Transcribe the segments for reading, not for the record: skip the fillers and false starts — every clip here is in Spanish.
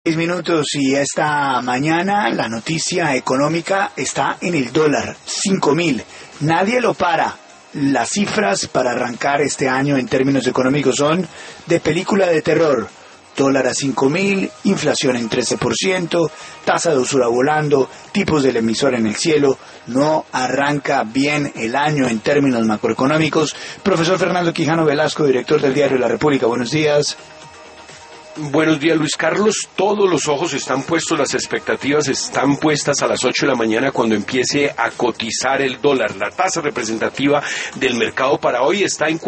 6 minutos y esta mañana la noticia económica está en el dólar, 5.000. Nadie lo para. Las cifras para arrancar este año en términos económicos son de película de terror. Dólar a 5.000, inflación en 13%, tasa de usura volando, tipos del emisor en el cielo. No arranca bien el año en términos macroeconómicos. Profesor Fernando Quijano Velasco, director del diario La República, buenos días. Buenos días, Luis Carlos. Todos los ojos están puestos, las expectativas están puestas a las 8 de la mañana cuando empiece a cotizar el dólar. La tasa representativa del mercado para hoy está en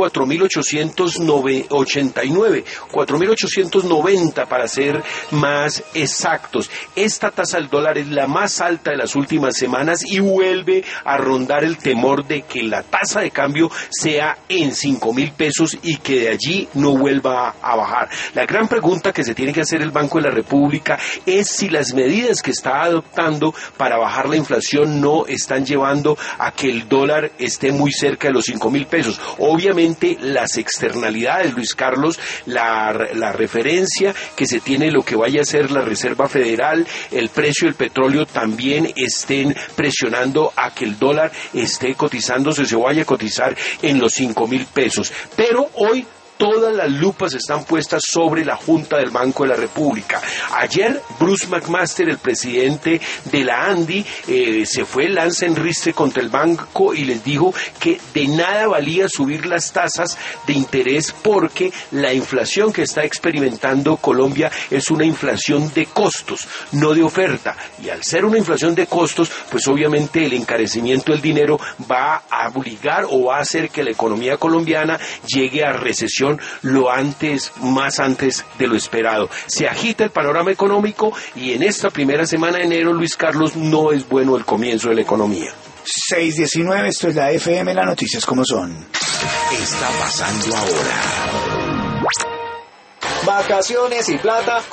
4.889, 4.890 para ser más exactos. Esta tasa del dólar es la más alta de las últimas semanas y vuelve a rondar el temor de que la tasa de cambio sea en 5.000 pesos y que de allí no vuelva a bajar. La gran pregunta que se tiene que hacer el Banco de la República es si las medidas que está adoptando para bajar la inflación no están llevando a que el dólar esté muy cerca de los 5.000 pesos. Obviamente las externalidades, Luis Carlos, la referencia que se tiene de lo que vaya a ser la Reserva Federal, el precio del petróleo también estén presionando a que el dólar esté cotizándose, se vaya a cotizar en los 5.000 pesos. Pero hoy todas las lupas están puestas sobre la Junta del Banco de la República. Ayer, Bruce McMaster, el presidente de la ANDI, se fue lanza en ristre contra el banco y les dijo que de nada valía subir las tasas de interés porque la inflación que está experimentando Colombia es una inflación de costos, no de oferta. Y al ser una inflación de costos, pues obviamente el encarecimiento del dinero va a obligar o va a hacer que la economía colombiana llegue a recesión más antes de lo esperado. Se agita el panorama económico y en esta primera semana de enero, Luis Carlos, no es bueno el comienzo de la economía. 6:19, esto es la FM, las noticias como son. Está pasando ahora. Vacaciones y plata